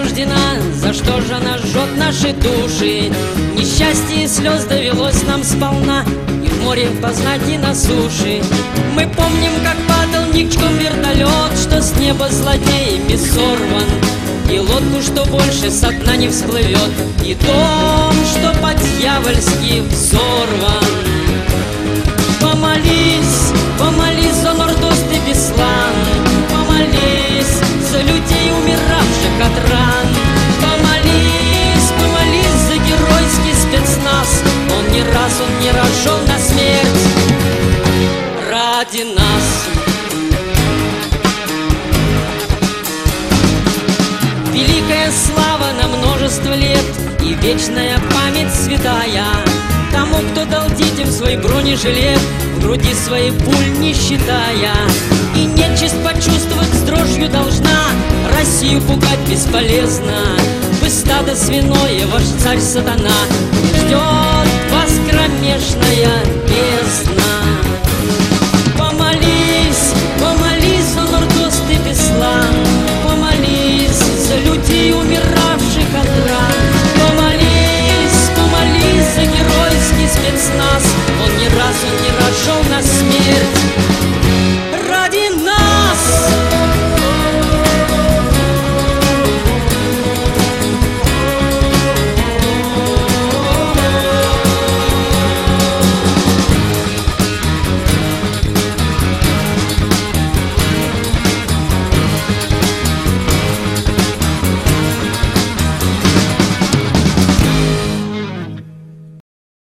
осуждена, за что же она жжет наши души? Несчастье и слез довелось нам сполна, и в море познать, и на суше. Мы помним, как падал ничком вертолет, что с неба злодеями сорван, и лодку, что больше со дна не всплывет, и дом, что по-дьявольски взорван. Помолись, помолись за Нордост и Беслан, помолись за людей, умиравших от ран. Помолись, помолись за геройский спецназ, он не раз, он не рожен на смерть ради нас. Великая слава на множество лет и вечная память святая тому, кто дал детям свой бронежилет, в груди своей пуль не считая. И нечисть почувствовать с дрожью должна, Россию пугать бесполезно. Вы стадо свиное, ваш царь сатана, ждет вас кромешная бездна.